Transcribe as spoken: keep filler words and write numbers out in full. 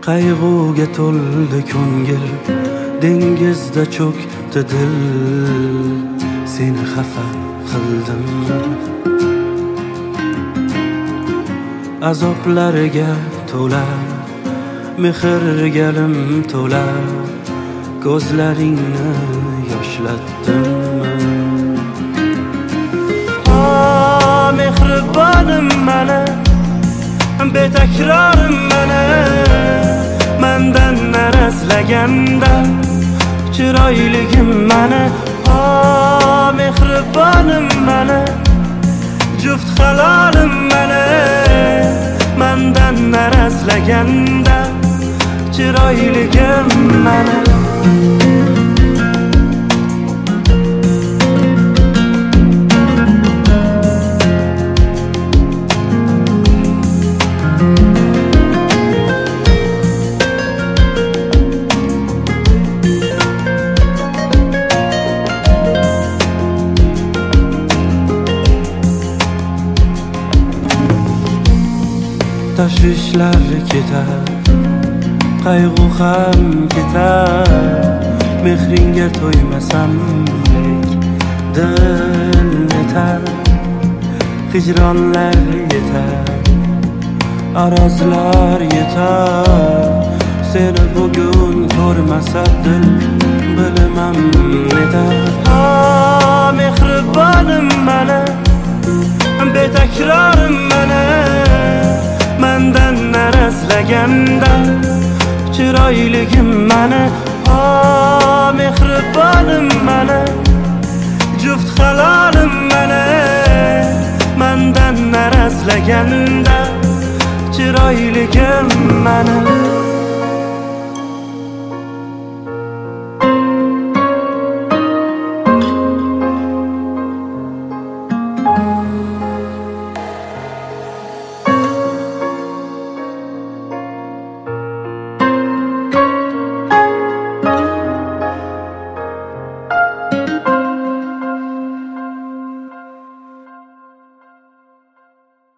qayg'uga to'ldi ko'ngil, dengizda cho'kdi dil. Seni xafa qildim, azoblarga to'la, mehrgalim to'la, ko'zlaringni yoshlatdim. Ah, mehribonim mana, betakrorim mana, mendan arazlaganda chiroyligim mana. Ah, mehribonim mana, juft halolim mana, mendan arazlaganda chiroyligim mana. Tashvishlar ketar, qayg'u ham ketar, mehringga to'ymasam dil netar. Hijronlar yetar, arazlar yetar, seni bugun ko'rmasa dil bilimam netar. Ah, mehribonim mana, betakrorim mana, mendan arazlaganda chiroyligim mana. Ah, mehribonim mana, juft halolim mana, mendan arazlaganda chiroyligim mana.